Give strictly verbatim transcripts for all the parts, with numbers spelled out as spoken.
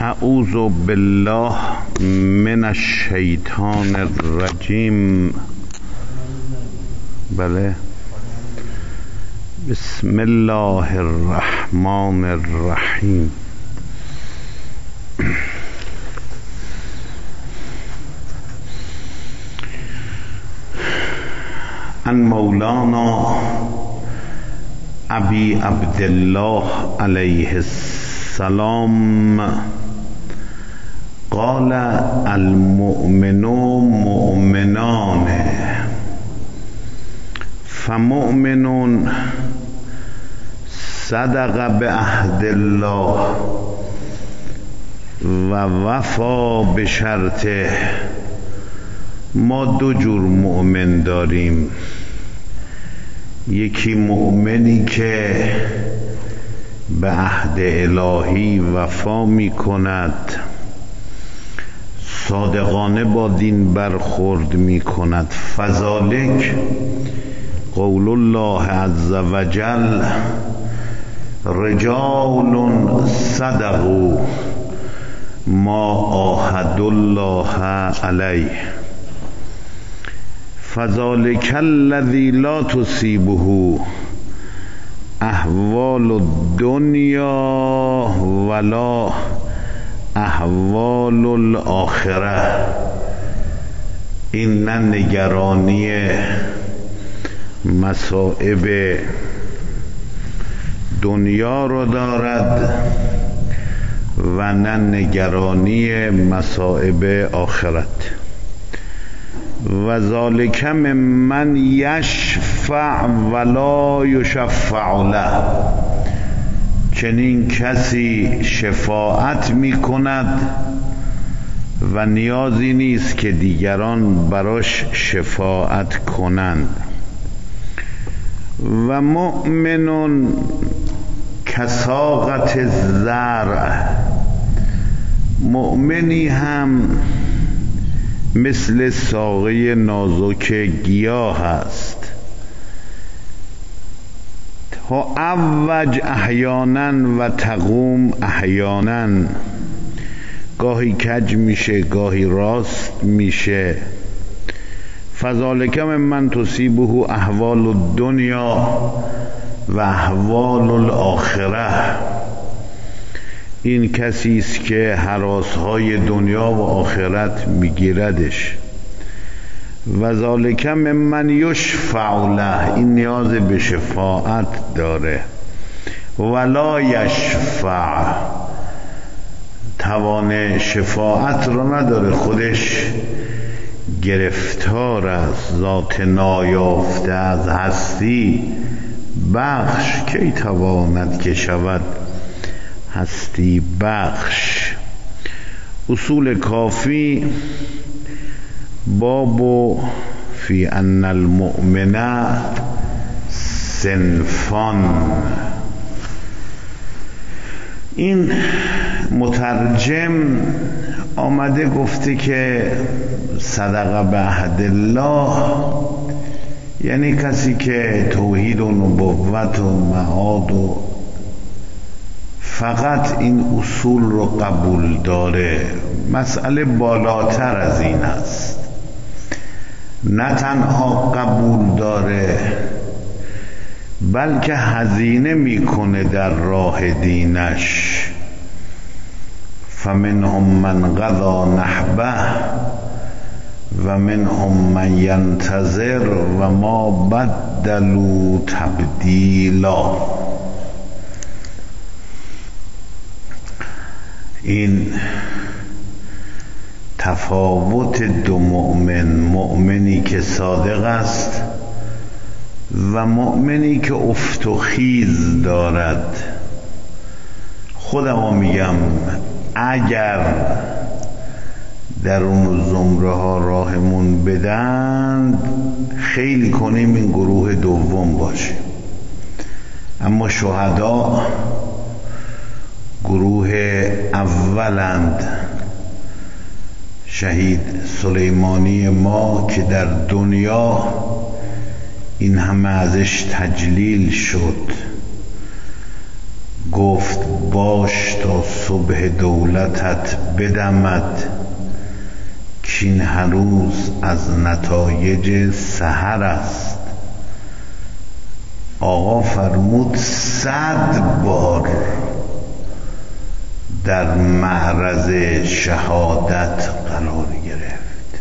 اعوذ بالله من الشیطان الرجیم. بله، بسم الله الرحمن الرحیم. ان مولانا ابی عبدالله علیه السلام قال المؤمن مؤمنان فمؤمن صدق بعهد الله و وفا بشرطه. ما دو جور مؤمن داریم، یکی مؤمنی که به عهد الهی وفا می کند، صادقانه با دین برخورد می کند. فذلک قول الله عز وجل رجال صدقوا ما عاهدوا الله علیه. فذلک الذی لا تصیبه احوال الدنیا ولا احوال الاخره. این نه نگرانی مصائب دنیا رو دارد و نه نگرانی مصائب آخرت. و ذالک ممن یشفع ولا یشفع له. چنین کسی شفاعت می کند و نیازی نیست که دیگران براش شفاعت کنند. و مؤمن کساقط زرع. مؤمنی هم مثل ساقه نازک گیاه است. تعوج احیانا و تقوم احیانا. گاهی کج میشه، گاهی راست میشه. فذلک ممن تصیبه احوال الدنیا و احوال الاخره. این کسی است که هراس‌های دنیا و آخرت میگیردش. و ذالک ممن یشفع له. این نیاز به شفاعت داره. ولا یشفع، توان شفاعت رو نداره، خودش گرفتار از ذات نایافته از هستی. بخش کی تواند که شود هستی بخش. اصول کافی باب فی ان المؤمن صنفان. این مترجم آمده گفته که صدق به عهد الله یعنی کسی که توحید و نبوت و معاد و فقط این اصول رو قبول داره. مسئله بالاتر از این است. نه تنها قبول داره بلکه هزینه میکنه در راه دینش. فمنهم من قضا نحبه و منهم من ینتظر و ما بدلوا تبدیلا. این تفاوت دو مؤمن، مؤمنی که صادق است و مؤمنی که افت و خیز دارد. خودم میگم اگر در اون زمره ها راهمون بدن خیلی کنیم این گروه دوم باشه. اما شهدا گروه اولند. شهید سلیمانی ما که در دنیا این همه ازش تجلیل شد، گفت باش تا صبح دولتت بدمد، کین هنوز از نتایج سحر است. آقا فرمود صد بار در معرض شهادت قرار گرفت.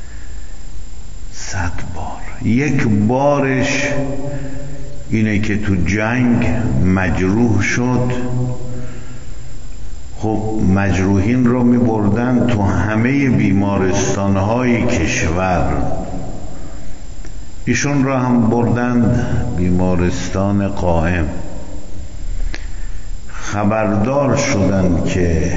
صد بار. یک بارش اینه که تو جنگ مجروح شد. خب مجروحین رو می بردن تو همه بیمارستانهای کشور. ایشون را هم بردند بیمارستان قائم. خبردار شدند که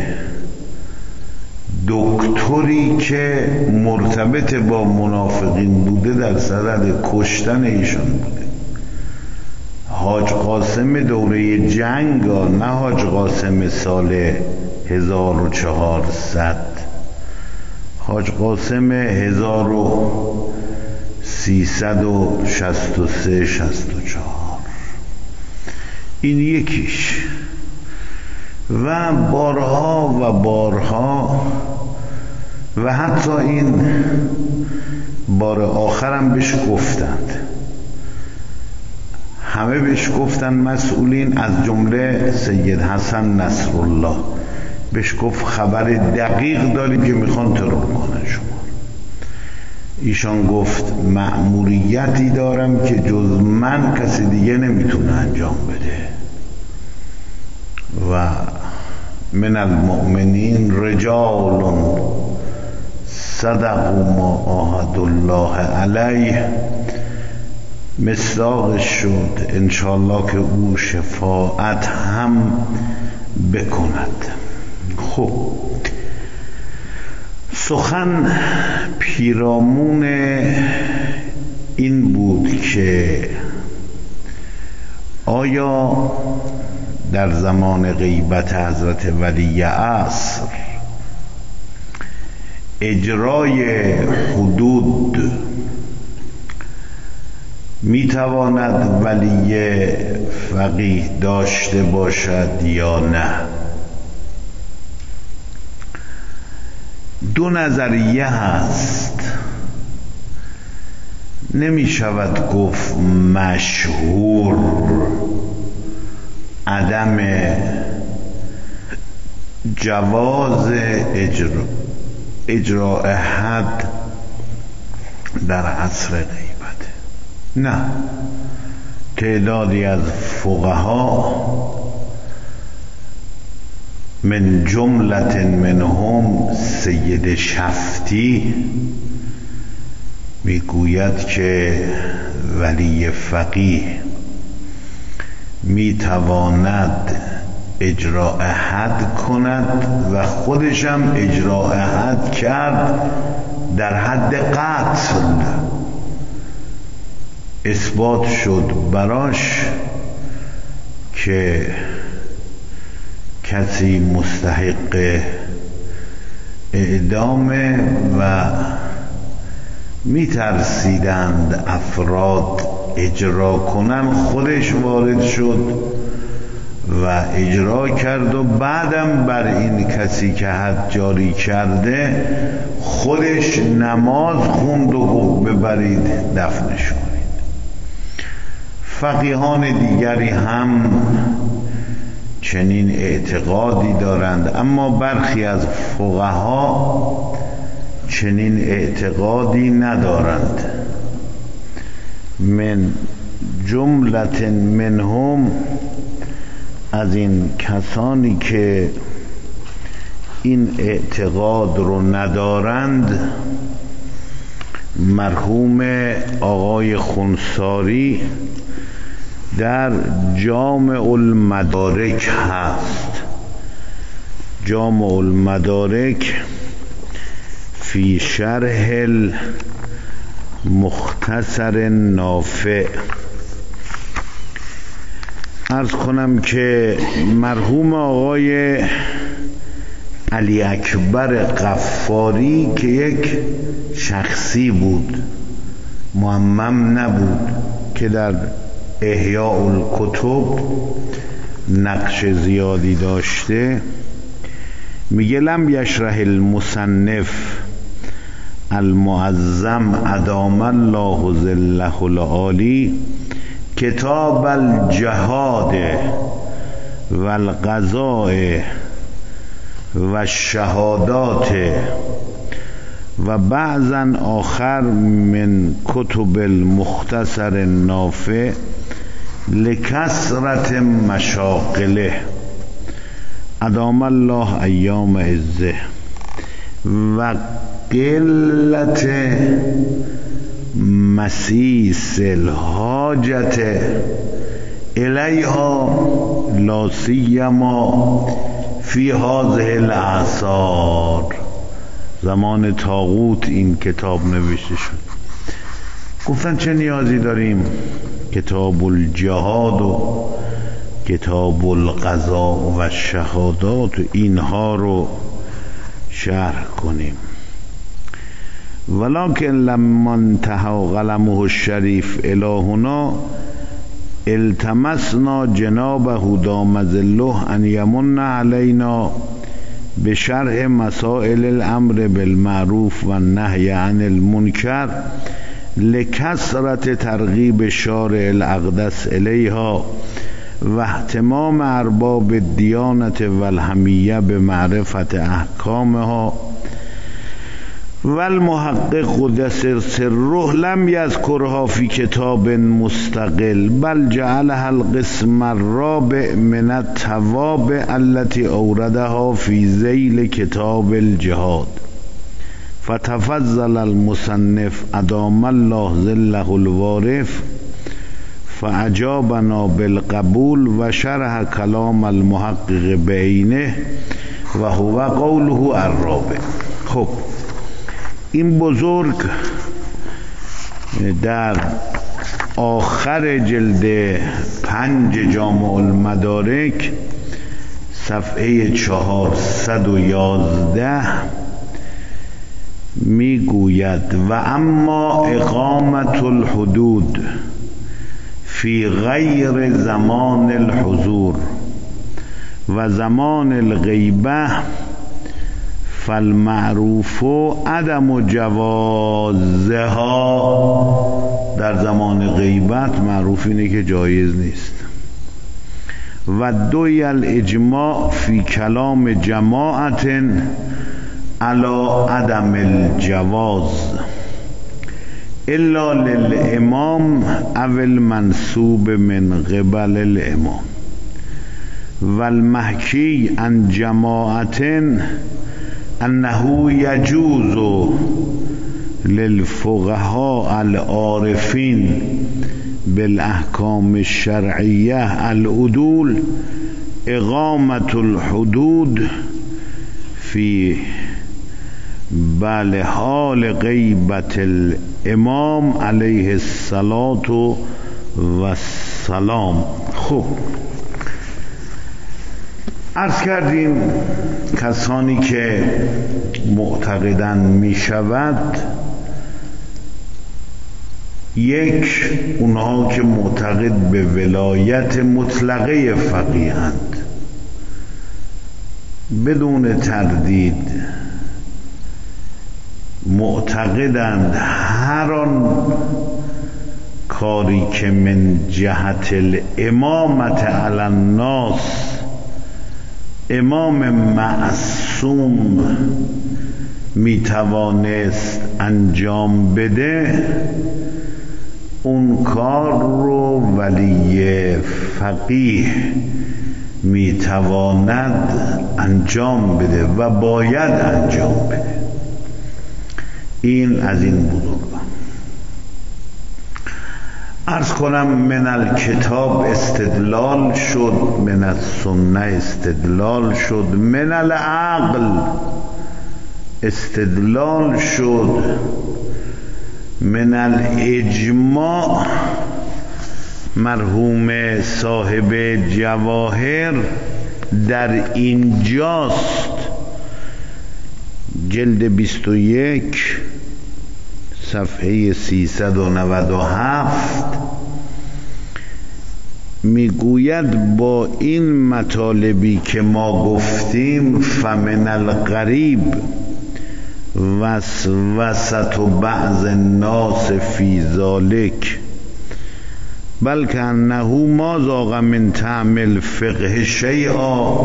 دکتری که مرتبط با منافقین بوده در صدد کشتن ایشان بوده. حاج قاسم دوره جنگ، نه حاج قاسم سال هزار و چهارصد، حاج قاسم هزار و سیصد و شصت و سه شصت و چهار. این یکیش. و بارها و بارها و حتی این بار آخرم بهش گفتند، همه بهش گفتن مسئولین، از جمله سید حسن نصرالله بهش گفت خبر دقیق داریم که میخوان ترور کنن شما. ایشان گفت مأموریتی دارم که جز من کسی دیگه نمیتونه انجام بده. و من المؤمنین رجال صدقوا ما عاهدوا الله علیه. مصداقش شد انشاءالله که او شفاعت هم بکند. خب سخن پیرامون این بود که آیا در زمان غیبت حضرت ولی عصر اجرای حدود میتواند ولی فقیه داشته باشد یا نه؟ دو نظریه هست. نمی شود گفت مشهور عدم جواز اجرا اجراء حد در عصر غیبت. نه، تعدادی از فقها من جملت منهم سید شفتی میگوید که ولی فقیه میتواند اجراء حد کند و خودشم اجراء حد کرد در حد قتل. اثبات شد براش که کسی مستحق اعدامه و میترسیدند افراد اجرا کنن. خودش وارد شد و اجرا کرد و بعدم بر این کسی که حد جاری کرده خودش نماز خوند و گفت ببرید دفنش کنید. فقیهان دیگری هم چنین اعتقادی دارند، اما برخی از فقها چنین اعتقادی ندارند. من جملت منهم، از این کسانی که این اعتقاد رو ندارند، مرحوم آقای خنثاری در جامع المدارک هست. جامع المدارک فی شرح المختصر نافع. عرض کنم که مرحوم آقای علی اکبر غفاری که یک شخصی بود، معمم نبود، که در احیاء الکتب نقش زیادی داشته. میگه لم یشرح المصنف المعظم ادام الله ظله العالی کتاب الجهاد و القضاء و الشهادات و بعضا آخر من کتب المختصر النافع لکثرت مشاغله ادام الله ایام عزه و قلت مسیس الحاجت الیها لا سیما فی هذه الاعصار. زمان طاغوت این کتاب نوشته شد. گفتن چه نیازی داریم کتاب الجهاد و کتاب القضاء و الشهادات و اینها رو شرح کنیم؟ ولکن لما انتهى قلمه الشریف الی هنا التمسنا جنابه دام ظله ان یمن علینا بشرح مسائل الامر بالمعروف و النهی عن المنکر لکثرت ترغیب الشارع الاقدس الیها و اهتمام ارباب الدیانت و الحمیه بمعرفت احکامها و المحقق قدس سره لم یذکرها فی کتاب مستقل بل جعلها القسم الرابع من التوابع التي اوردها فی ذیل کتاب الجهاد. فتفضل المصنف ادام الله ظله الوارف فاجابنا بالقبول و شرح کلام المحقق بعینه و هو قوله الرابع. خب این بزرگ در آخر جلد پنج جامع المدارک صفحه چهارصد و یازده میگوید و اما اقامت الحدود فی غیر زمان الحضور و زمان الغیبه فالمعروف عدم جوازها. در زمان غیبت معروف اینه که جایز نیست. و دوی الاجماع فی کلام جماعت علی عدم الجواز الا للامام او المنصوب من قبل الامام و المحکی عن جماعت انه یجوز للفقهاء العارفین بالاحکام الشرعیه العدول اقامت الحدود فی بل حال غیبت الامام علیه الصلاة والسلام. خب عرض کردیم کسانی که معتقدن می شود، یک اونها که معتقد به ولایت مطلقه فقیهند بدون تردید، معتقدند هر آن کاری که من جهت الامامت علی الناس امام معصوم میتوانست انجام بده، اون کار رو ولی فقیه میتواند انجام بده و باید انجام بده. این از این بزرگان. عرض کنم من الکتاب استدلال شد، من السنه استدلال شد، من العقل استدلال شد، من الاجماع مرحوم صاحب جواهر در اینجاست، جلد بیست و یک صفحه سیصد و نود و هفت میگوید با این مطالبی که ما گفتیم فمن الغریب وسوسة بعض الناس فی ذلک بل کانه ما ذاق من طعم الفقه شیئا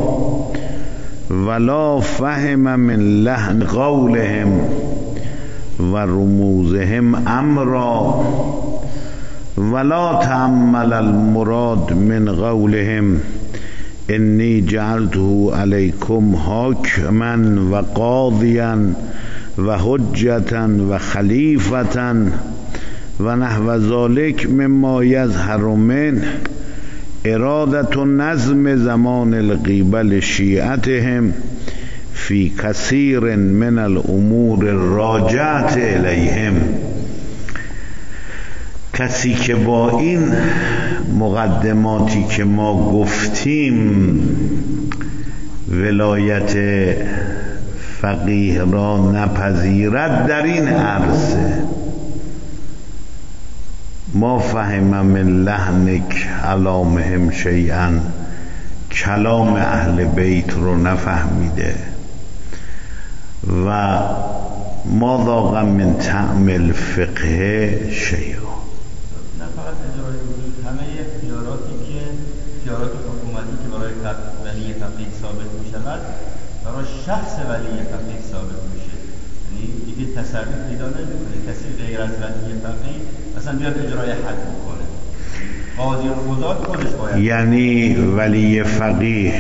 ولا فهم من لحن قولهم و رموزهم امرا ولا تأمل المراد من قولهم انی جعلته علیکم حاکما و قاضیا و حجتا و خلیفتا و نحو ذلک مما یظهر من ارادت نظم زمان القبل شیعتهم فی کثیر من الامور الراجعة الیهم. کسی که با این مقدماتی که ما گفتیم ولایت فقیه را نپذیرد در این عرصه، ما فهم من لحن کلامهم شیئا، کلام اهل بیت رو نفهمیده، و ما ذاق من طعم الفقه شیئا. نه فقط اجرای وجود، همه اختیاراتی که اختیارات حکومتی که برای ولی فقیه ثابت می شود برای شخص ولی فقیه ثابت میشه، یعنی دیگه تصرف پیدا نمیکنه کسی غیر از ولی فقیه اصلا بیاد اجرای حد میکنه. قاضی القضات خودش باید، یعنی ولی فقیه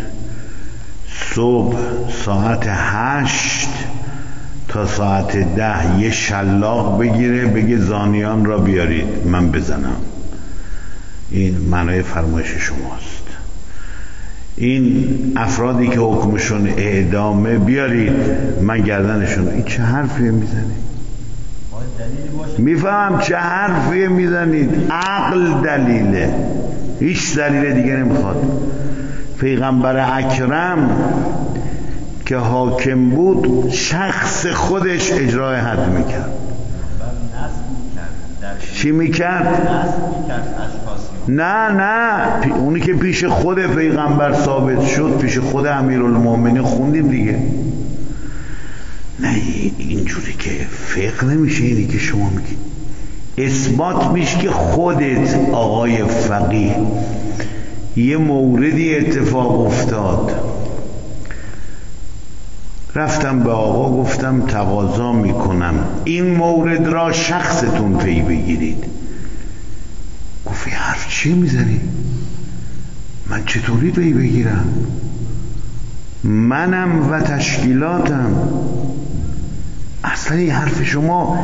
صبح ساعت هشت تا ساعت ده یه شلاق بگیره بگه زانیان را بیارید من بزنم. این معنای فرمایش شماست. این افرادی که حکمشون اعدامه بیارید من گردنشون. این چه حرفیه میزنید؟ میفهم چه حرفیه میزنید؟ عقل دلیله، هیچ دلیل دیگه نمیخواد. پیغمبر اکرم که حاکم بود شخص خودش اجرای حد میکرد. چی میکرد؟ نه نه اونی که پیش خود پیغمبر ثابت شد، پیش خود امیرالمومنین خوندیم دیگه. نه اینجوری که فقه نمیشه اینی که شما میگید. اثبات میشه که خودت آقای فقیه یه موردی اتفاق افتاد، رفتم به آقا گفتم تقاضا میکنم این مورد را شخصتون پی بگیرید. گفت این حرف چی میزنی؟ من چطوری پی بگیرم؟ منم و تشکیلاتم. اصلا این حرف شما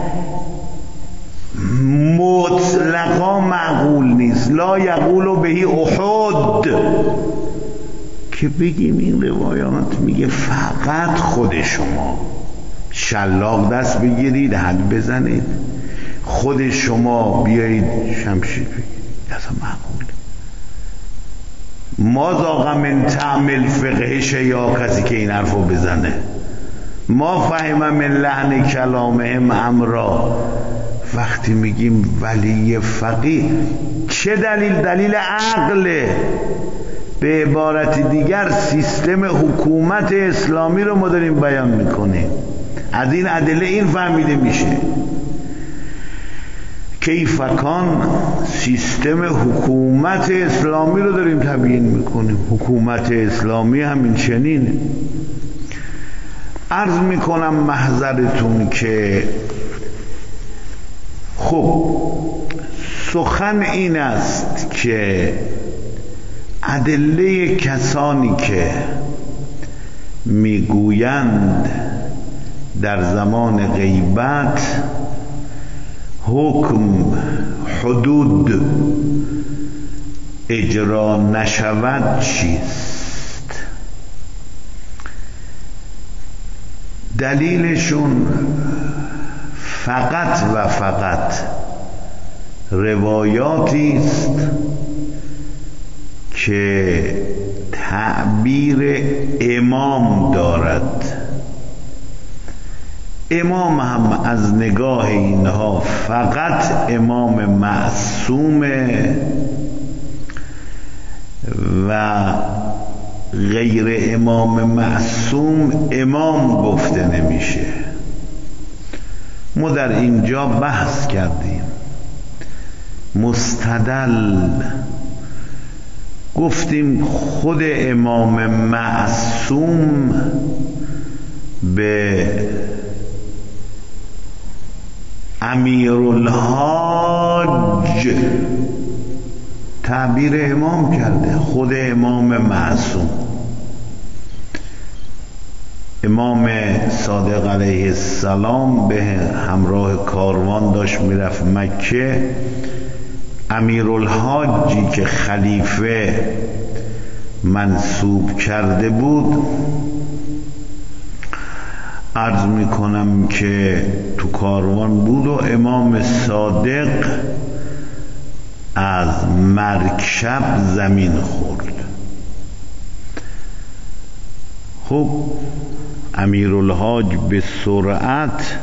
مطلقا معقول نیست. لا یقول بهی احد که بگیم این روایات میگه فقط خود شما شلاق دست بگیرید حد بزنید، خود شما بیایید شمشیر بگیرید. اصلا معقول ما ذاق من طعم الفقه شیئا، کسی که این حرفو بزنه. ما فهم من لحن کلامهم امرا. وقتی میگیم ولی فقیه چه دلیل؟ دلیل عقله. به عبارت دیگر سیستم حکومت اسلامی رو ما داریم بیان میکنیم. از این ادله این فهمیده میشه کیفکان سیستم حکومت اسلامی رو داریم تبیین میکنیم. حکومت اسلامی همین چنینه. عرض میکنم محضرتون که خب سخن این است که ادله کسانی که میگویند در زمان غیبت حکم حدود اجرا نشود چیست؟ دلیلشون فقط و فقط روایاتی است که تعبیر امام دارد. امام هم از نگاه اینها فقط امام معصومه و غیر امام معصوم امام گفته نمیشه. ما در اینجا بحث کردیم، مستدل گفتیم خود امام معصوم به امیرالحاج تعبیر امام کرده. خود امام معصوم، امام صادق علیه السلام به همراه کاروان داشت میرفت مکه. امیرالحاجی که خلیفه منصوب کرده بود، عرض میکنم که تو کاروان بود و امام صادق از مرکب زمین خورد. خب امیرالحاج به سرعت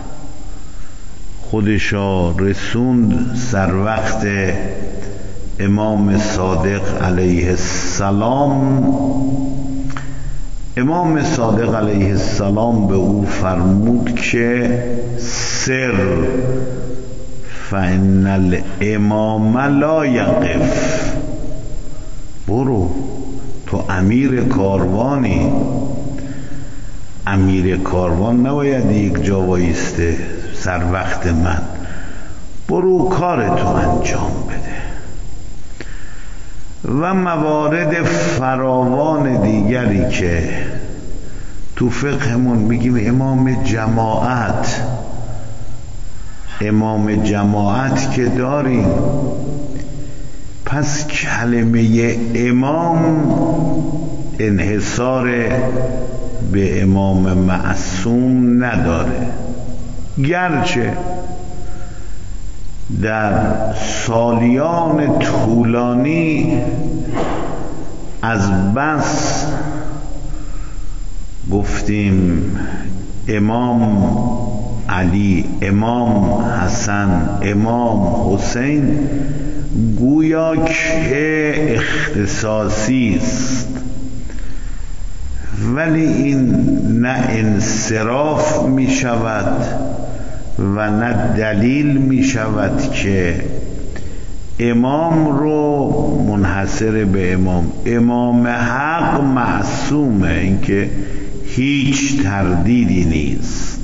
خودشا رسوند سر وقت امام صادق علیه السلام. امام صادق علیه السلام به او فرمود که سر فإن الامام لا یقف، برو، تو امیر کاروانی، امیر کاروان نباید یک جا وایسته سر وقت من، برو کارتو انجام بده. و موارد فراوان دیگری که تو فقهمون میگیم امام جماعت، امام جماعت که داریم، پس کلمه امام انحصار به امام معصوم نداره، گرچه در سالیان طولانی از بس گفتیم امام علی، امام حسن، امام حسین گویا که اختصاصی است، ولی این نه انصراف می شود و نه دلیل می شود که امام رو منحصر به امام. امام حق معصومه، اینکه هیچ تردیدی نیست.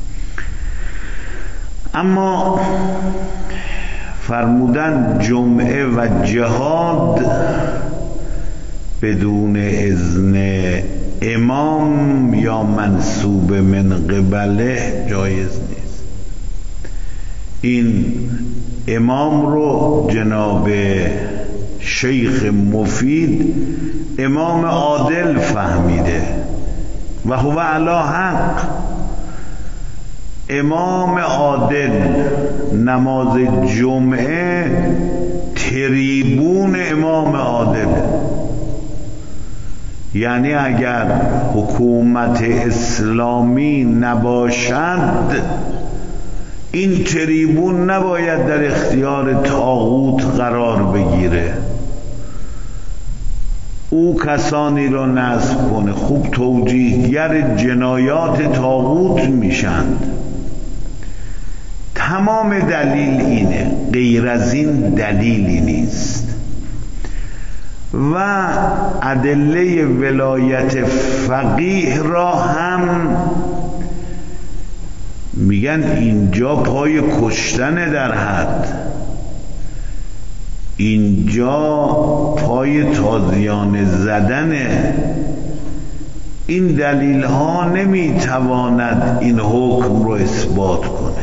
اما فرمودن جمعه و جهاد بدون اذن امام یا منصوب من قبله جایز نیست. این امام رو جناب شیخ مفید امام عادل فهمیده و هو علی حق. امام عادل نماز جمعه تریبون امام عادل، یعنی اگر حکومت اسلامی نباشد این تریبون نباید در اختیار طاغوت قرار بگیره، او کسانی را نصب کنه، خوب توجیهگر جنایات طاغوت میشند. تمام دلیل اینه، غیر از این دلیلی نیست. و ادله ولایت فقیه را هم میگن اینجا پای کشتن در حد، اینجا پای تازیانه زدنه. این دلیل ها نمیتواند این حکم رو اثبات کنه.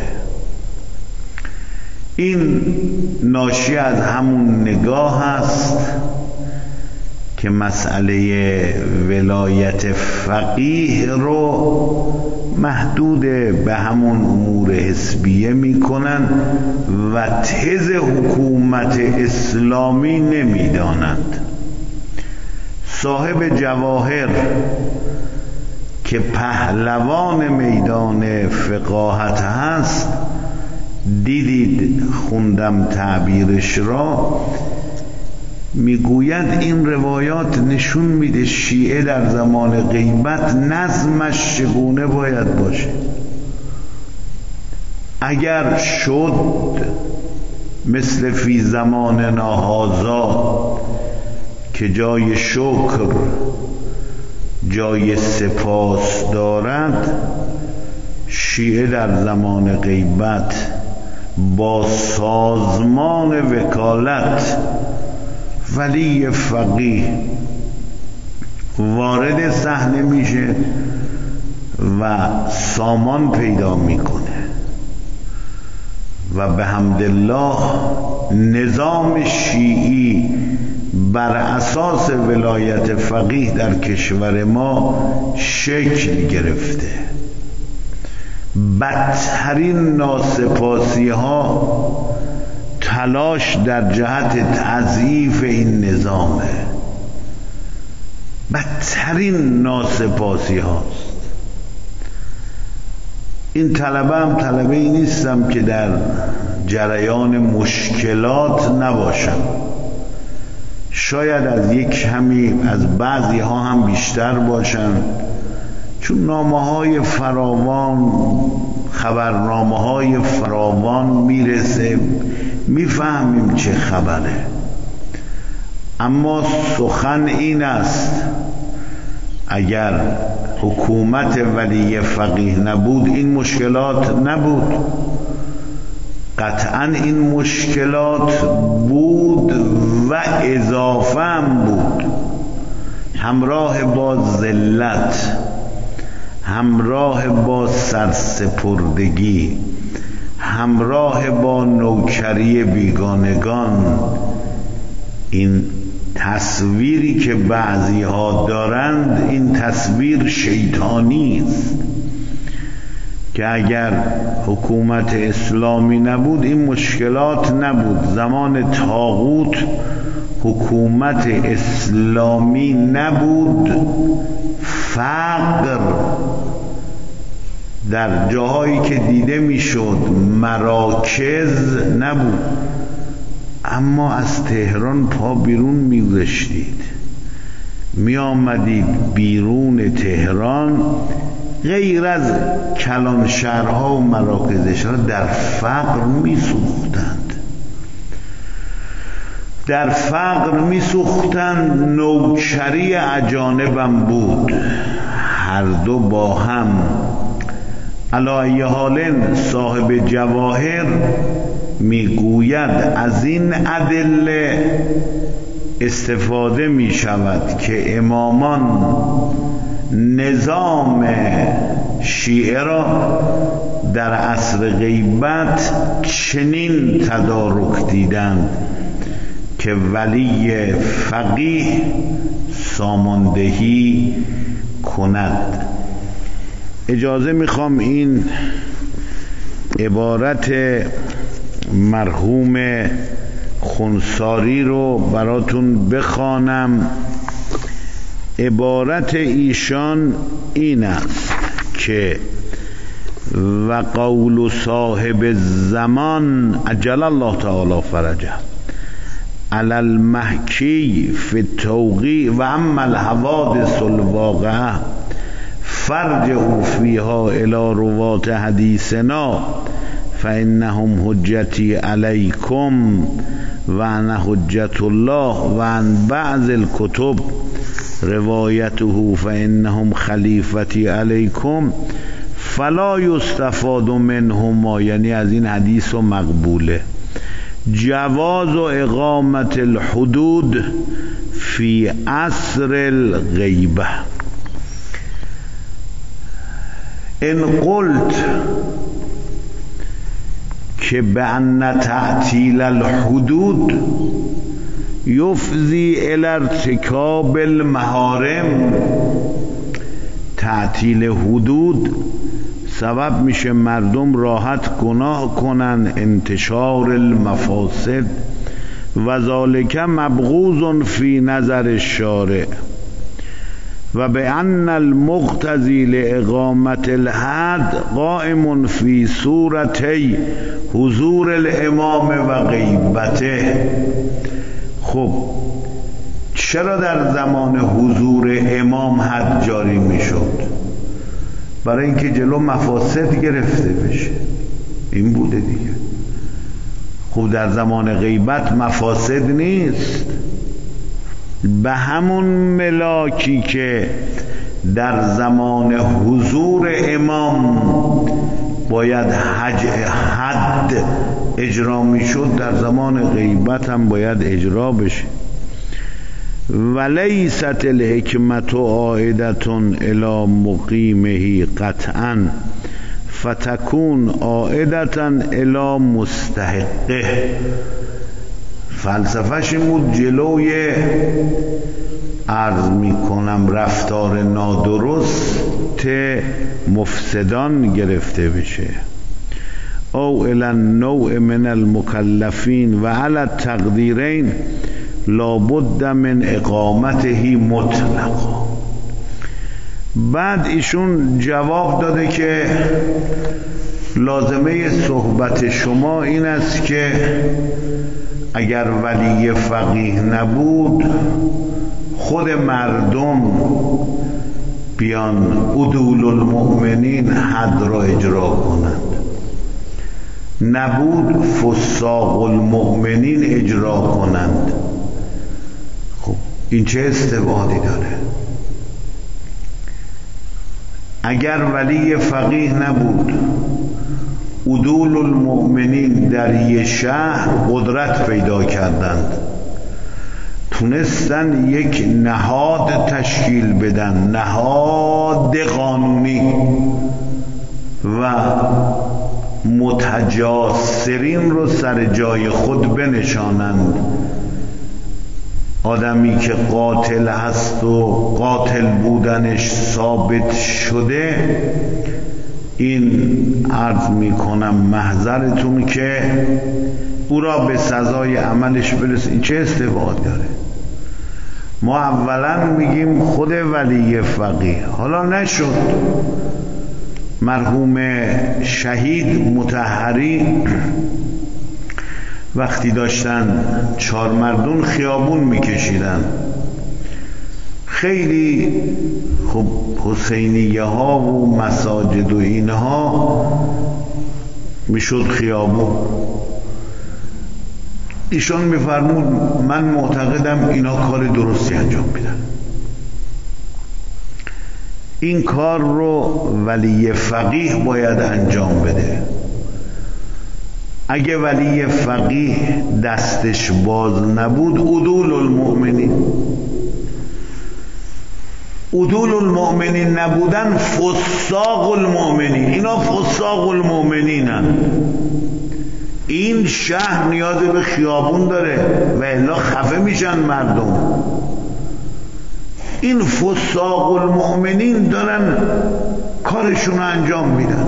این ناشی از همون نگاه است که مسئله ولایت فقیه رو محدود به همون امور حسبیه میکنن و تز حکومت اسلامی نمیدانند. صاحب جواهر که پهلوان میدان فقاهت هست، دیدید خوندم تعبیرش را، میگوید این روایات نشون میده شیعه در زمان غیبت نظمش چگونه باید باشه. اگر شد مثل فی زماننا هذا که جای شکر جای سپاس دارد، شیعه در زمان غیبت با سازمان وکالت ولی فقیه وارد صحنه میشه و سامان پیدا میکنه و به حمدالله نظام شیعی بر اساس ولایت فقیه در کشور ما شکل گرفته. بدترین ناسپاسی ها تلاش در جهت تضعیف این نظامه. بدترین ناسپاسی هاست. این طلبه هم طلبه ای نیستم که در جریان مشکلات نباشم، شاید از یک کمی از بعضی ها هم بیشتر باشن، چون نامه های فراوان خبرنامه های فراوان میرسه، میفهمیم چه خبره. اما سخن این است اگر حکومت ولی فقیه نبود این مشکلات نبود. قطعا این مشکلات بود و اضافه هم بود، همراه با ذلت، همراه با سرسپردگی، همراه با نوکری بیگانگان. این تصویری که بعضی ها دارند این تصویر شیطانی است که اگر حکومت اسلامی نبود این مشکلات نبود. زمان طاغوت حکومت اسلامی نبود، فقر در جاهایی که دیده میشد مراکز نبود، اما از تهران پا بیرون میگذاشتید، می آمدید بیرون تهران، غیر از کلان شهرها و مراکزش را در فقر می سوختند در فقر می سوختند نوکری اجانبم بود، هر دو با هم. علی ای حال صاحب جواهر میگوید از این ادله استفاده می شود که امامان نظام شیعه را در عصر غیبت چنین تدارک دیدند که ولی فقیه ساماندهی کند. اجازه میخوام این عبارت مرحوم خنثاری رو براتون بخوانم. عبارت ایشان این است که و قول صاحب الزمان عجل الله تعالی فرجه علی المحکی فی التوقیع و اما الحوادث الواقعه فرجعوا فیها الی روات حدیثنا فانهم حجتی علیکم و انا حجت الله و عن بعض الکتب روایته فانهم خلیفتی علیکم فلا یستفاد منهما، یعنی از این حدیث و مقبوله جواز و اقامت الحدود فی عصر الغیبه. ان قلت که بأن تعطیل الحدود یفضی الی ارتکاب المحارم، تعطیل حدود سبب میشه مردم راحت گناه کنن، انتشار المفاسد و ذالک مبغوض فی نظر الشارع و بأن المقتضی لاقامت الحد قائم فی صورتی حضور الامام و غیبته. خب چرا در زمان حضور امام حد جاری میشد؟ برای اینکه جلو مفاسد گرفته بشه. این بوده دیگه. خب در زمان غیبت مفاسد نیست، به همون ملاکی که در زمان حضور امام باید حج حد اجرا میشد، در زمان غیبت هم باید اجرا بشه. ولیست الحکمت عائدة الی مقیمه قطعا فتکون عائدة الی مستحقه. فلسفهش این بود جلوی عرض میکنم رفتار نادرست مفسدان گرفته بشه. او الی النوع من المکلفین و علی التقدیرین لابد من اقامته مطلقا. بعد ایشون جواب داده که لازمه صحبت شما این است که اگر ولی فقیه نبود خود مردم بیان عدول المؤمنین حد را اجرا کنند، نبود فساق المؤمنین اجرا کنند. خب این چه استبعادی داره؟ اگر ولی فقیه نبود عدول المؤمنین در یه شهر قدرت پیدا کردند، تونستن یک نهاد تشکیل بدن، نهاد قانونی، و متجاسرین رو سر جای خود بنشانند. آدمی که قاتل هست و قاتل بودنش ثابت شده، این عرض میکنم محضرتون که او را به سزای عملش برسه. این چه استبعاد داره؟ ما اولا میگیم خود ولی فقیه، حالا نشد مرحوم شهید مطهری وقتی داشتن چهار مردون خیابون میکشیدن، خیلی خب حسینیه ها و مساجد و اینها میشد خیابون. ایشان میفرمود من معتقدم اینا کار درستی انجام میدن، این کار رو ولی فقیه باید انجام بده. اگه ولی فقیه دستش باز نبود عدول المؤمنین عدول المؤمنین نبودن فساق المؤمنین، اینا فساق المؤمنین هم. این شهر نیاز به خیابون داره و الا خفه میشن مردم. این فساق المؤمنین دارن کارشون رو انجام میدن.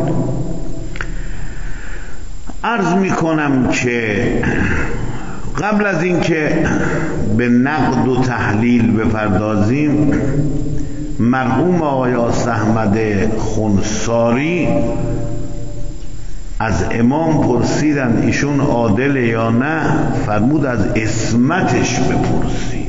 عرض میکنم که قبل از اینکه به نقد و تحلیل بپردازیم، مرحوم آقای آصف احمد خنثاری از امام پرسیدن ایشون عادل یا نه، فرمود از عصمتش بپرسید.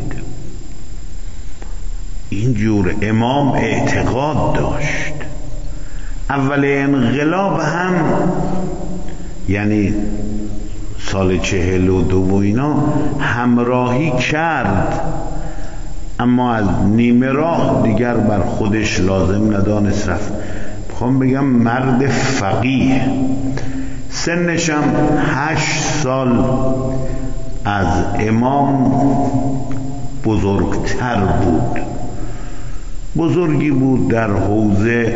اینجور امام اعتقاد داشت. اول انقلاب هم یعنی سال چهل و دو و اینا همراهی کرد، اما از نیمه راه دیگر بر خودش لازم ندانست رفت. میخوام بگم مرد فقیه، سنشم هشت سال از امام بزرگتر بود، بزرگی بود در حوزه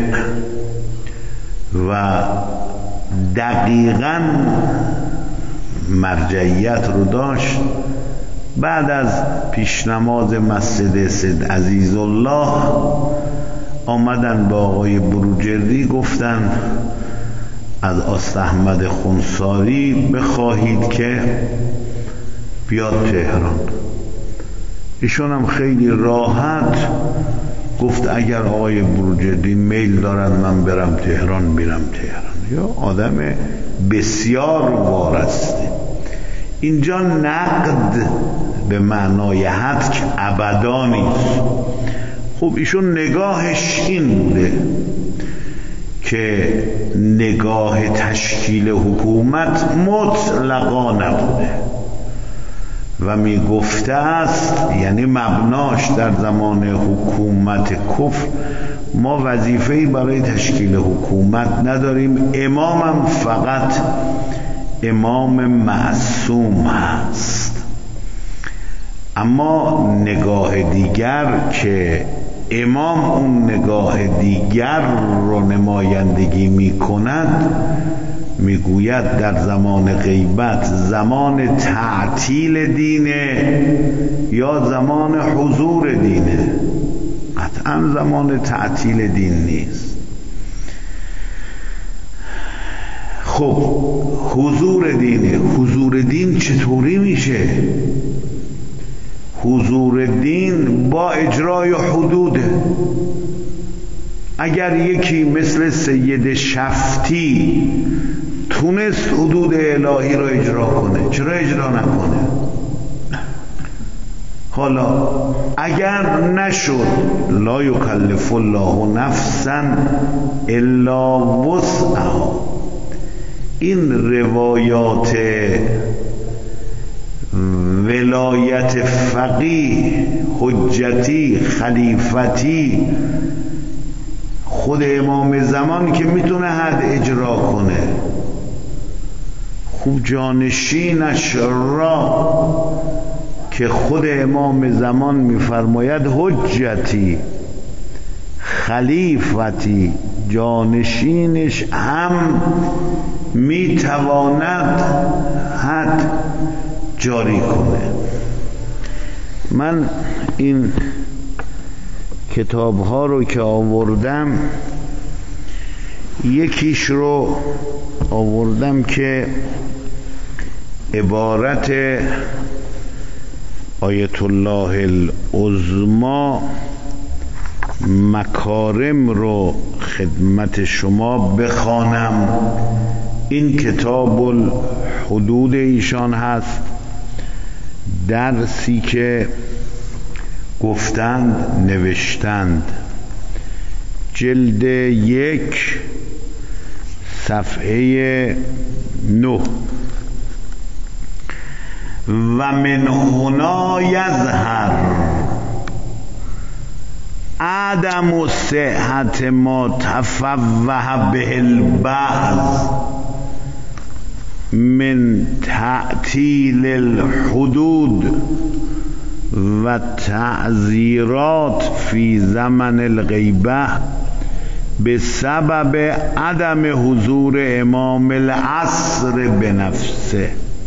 و دقیقاً مرجعیت رو داشت. بعد از پیشنماز مسجد سید عزیزالله آمدن با آقای بروجردی گفتن از آصف احمد خنثاری بخواهید که بیاد تهران. ایشون هم خیلی راحت گفت اگر آقای بروجردی میل دارن من برم تهران میرم تهران. یا آدم بسیار وارسته. اینجا نقد به معنای حتک ابدا نیست. خب ایشون نگاهش این بوده که نگاه تشکیل حکومت مطلقا نبوده و می گفته است، یعنی مبناش در زمان حکومت کفر ما وظیفه‌ای برای تشکیل حکومت نداریم، امامم فقط امام معصوم هست. اما نگاه دیگر که امام اون نگاه دیگر رو نمایندگی می کند، می گوید در زمان غیبت زمان تعطیل دینه یا زمان حضور دینه. قطعا زمان تعطیل دین نیست. خب حضور دینه. حضور دین چطوری میشه؟ حضور دین با اجرای حدوده. اگر یکی مثل سید شفتی تونست حدود الهی را اجرا کنه، چرا اجرا نکنه؟ حالا اگر نشد، لا یکلف الله نفسا الا وسعها. این روایات ولایت فقیه، حجتی، خلیفتی، خود امام زمان که میتونه حد اجرا کنه، خوب جانشینش را که خود امام زمان میفرماید حجتی، خلیفتی، جانشینش هم میتواند حد جاری کنه. من این کتاب ها رو که آوردم، یکیش رو آوردم که عبارت آیت الله العظمی مکارم رو خدمت شما بخوانم. این کتاب الحدود ایشان هست، درسی که گفتند نوشتند، جلد یک صفحه نه. و من هنا یظهر عدم صحت ما تفوه به البعض من تعطیل الحدود و تعزیرات فی زمن الغیبه به سبب عدم حضور امام العصر بنفسه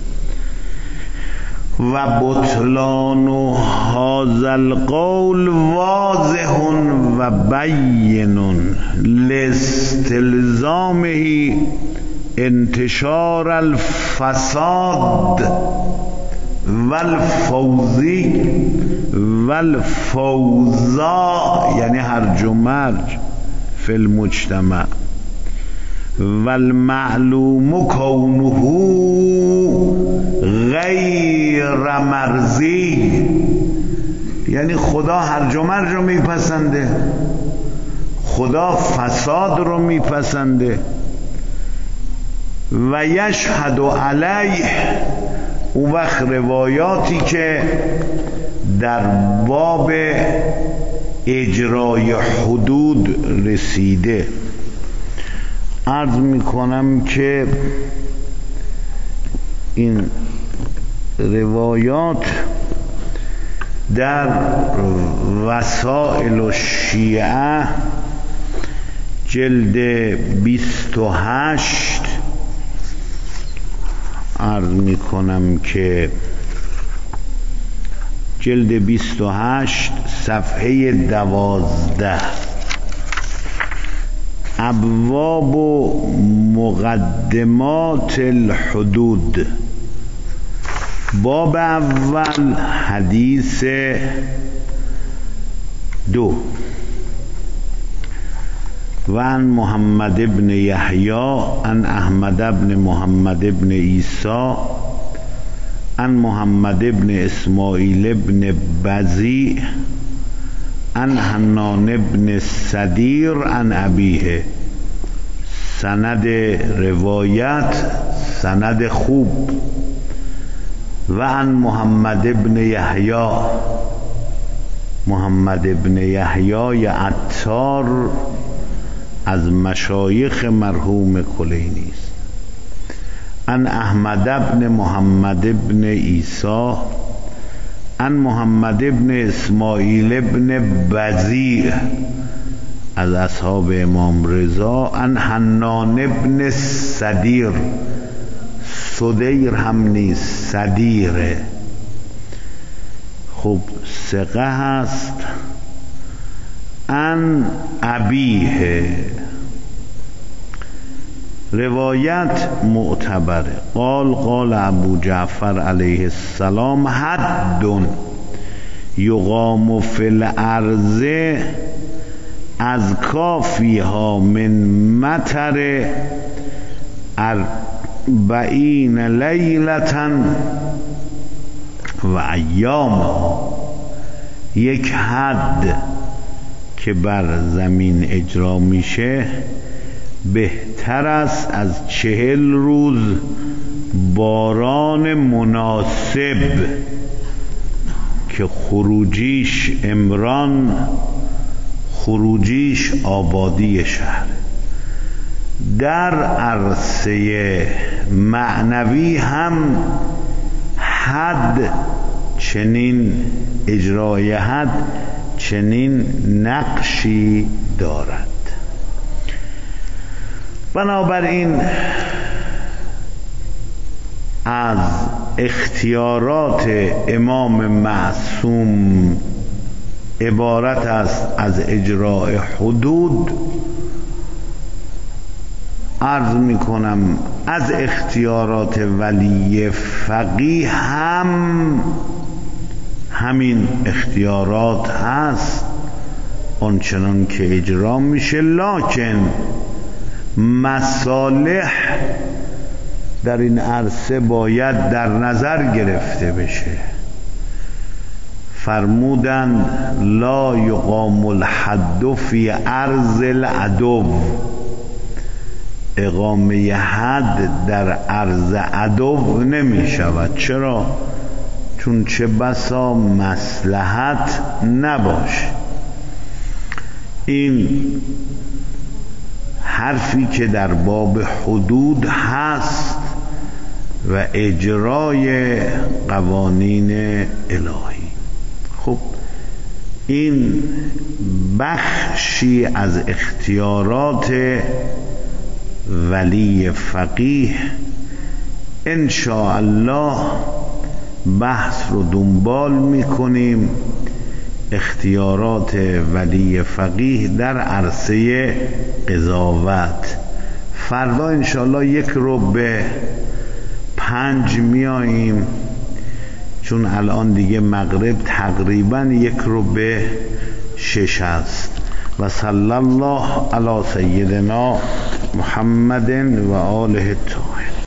و بطلان هذا القول واضح و بین لاستلزامه انتشار الفساد والفوزی والفوزا، یعنی هرج و مرج فی المجتمع، والمعلوم کونه غیر مرضی، یعنی خدا هرج و مرج رو میپسنده، خدا فساد رو میپسنده. و یشهد علیه، اون وقت روایاتی که در باب اجرای حدود رسیده، عرض میکنم که این روایات در وسائل الشیعه جلد بیست و هشت عرض میکنم که جلد بیست و هشت صفحه دوازده، ابواب و مقدمات الحدود، باب اول حدیث دو. و عن محمد ابن یحیی عن احمد ابن محمد ابن عیسی عن محمد ابن اسماعیل ابن بزیع عن حنان ابن صدیر عن ابیه. سند روایت سند خوب. و عن محمد ابن یحیی، محمد ابن یحیی عطار از مشایخ مرحوم کلینی است. عن احمد ابن محمد ابن عیسی عن محمد ابن اسماعیل ابن بزیع از اصحاب امام رضا عن حنان ابن صدیر، صدیر هم نیست صدیره، خب ثقه هست. عن ابیه، روایت معتبره. قال قال ابو جعفر علیه السلام حد یقام فی الارض از کافیها من مطر اربعین لیلتا و ایام. یک حد که بر زمین اجرا میشه بهتر است از چهل روز باران مناسب که خروجیش عمران، خروجیش آبادی شهر. در عرصه معنوی هم حد چنین، اجرای حد چنین نقشی دارد. بنابراین از اختیارات امام معصوم عبارت است از اجراء حدود. عرض می کنم از اختیارات ولی فقیه هم همین اختیارات هست آنچنان که اجرا میشه، لکن مصالح در این عرصه باید در نظر گرفته بشه. فرمودند لا یقام الحد فی ارض العدو، اقامه حد در ارض عدو نمی شود. چرا؟ چون چه بسا مصلحت نباشه. این حرفی که در باب حدود هست و اجرای قوانین الهی. خب این بخشی از اختیارات ولی فقیه. ان شاء الله بحث رو دنبال میکنیم، اختیارات ولی فقیه در عرصه قضاوت. فردا انشاءالله یک رو به پنج میاییم، چون الان دیگه مغرب تقریبا یک رو به شش است. و صلی الله علی سیدنا محمد و آله الطاهرین.